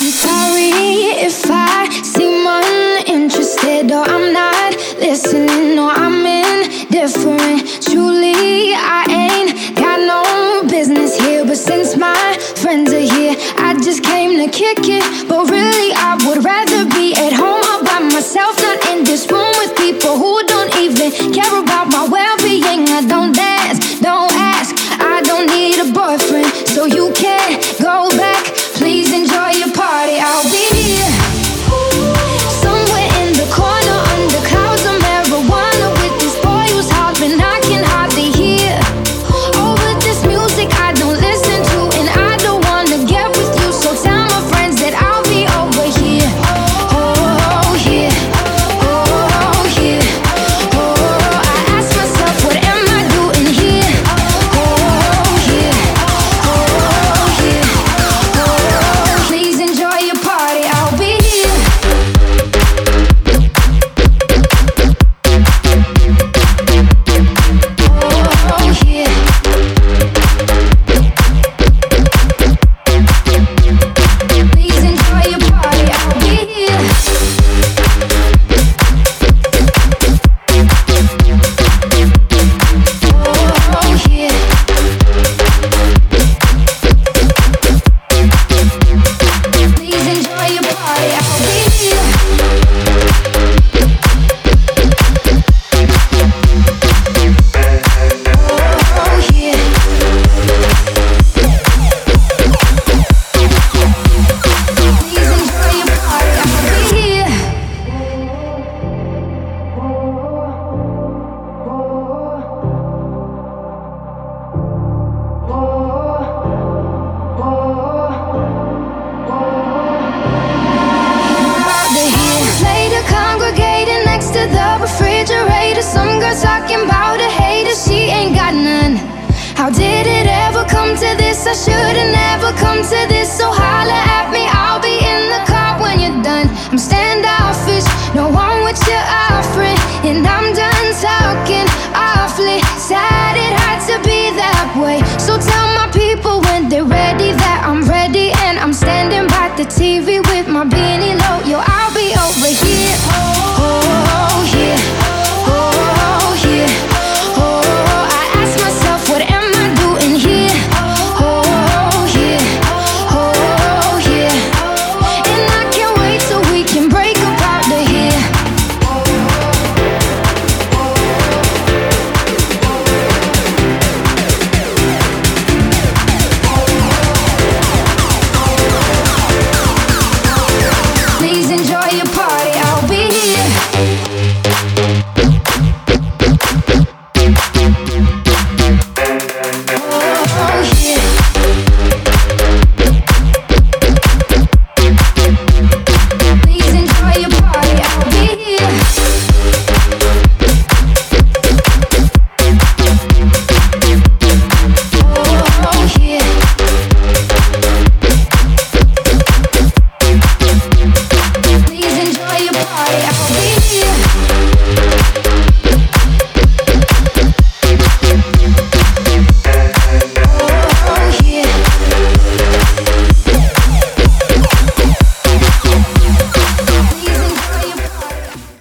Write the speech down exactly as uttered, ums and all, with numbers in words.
Sorry if I seem uninterested or I'm not listening or I'm indifferent. Truly, I ain't got no business here, but since my friends are here, I just came to kick it. But really, I would rather be at home all by myself, not in this room with people who don't even care about my well-being. I don't dance, don't ask, I don't need a boyfriend, so you can't go back. Please enjoy your party. I'll be here, somewhere in the corner under clouds of marijuana with this boy who's hollering I can hardly hear. Over this music I don't listen to, and I don't wanna get with you, so tell my friends that I'll be over here. Oh, here, oh, here, oh, I ask myself, what am I doing here? Oh, here, oh, here, oh, please enjoy your party. I'll be here. Oh, here. Please enjoy your party. I'll be here. Oh, here. Please enjoy your party. I'll be here. Oh, here. Please enjoy your party. I'll be here. Later, congregating next to the refrigerator. Some girl talking about a hater, she ain't got none. How did it ever come to this? I should've never come to